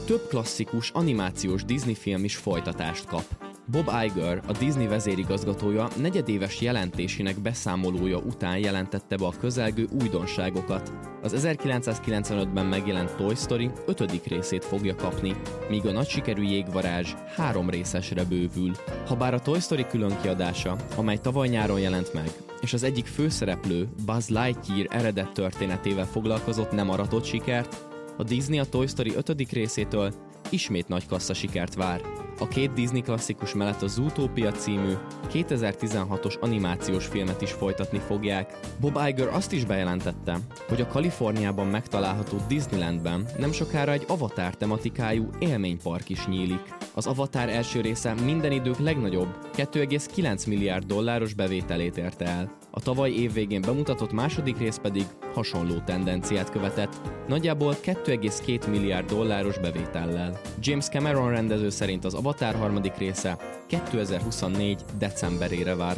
több klasszikus animációs Disney film is folytatást kap. Bob Iger, a Disney vezérigazgatója negyedéves jelentésének beszámolója után jelentette be a közelgő újdonságokat. Az 1995-ben megjelent Toy Story 5. részét fogja kapni, míg a nagy sikerű Jégvarázs 3 részesre bővül. Habár a Toy Story különkiadása, amely tavaly nyáron jelent meg, és az egyik főszereplő, Buzz Lightyear eredet történetével foglalkozott, nem aratott sikert, a Disney a Toy Story 5. részétől ismét nagy kassza sikert vár. A 2 Disney klasszikus mellett a Zootopia című 2016-os animációs filmet is folytatni fogják. Bob Iger azt is bejelentette, hogy a Kaliforniában megtalálható Disneylandben nem sokára egy Avatar tematikájú élménypark is nyílik. Az Avatar első része minden idők legnagyobb, $2,9 milliárd bevételét érte el. A tavaly év végén bemutatott második rész pedig hasonló tendenciát követett, nagyjából $2,2 milliárd bevétellel. James Cameron rendező szerint az Avatar harmadik része 2024. decemberére várható.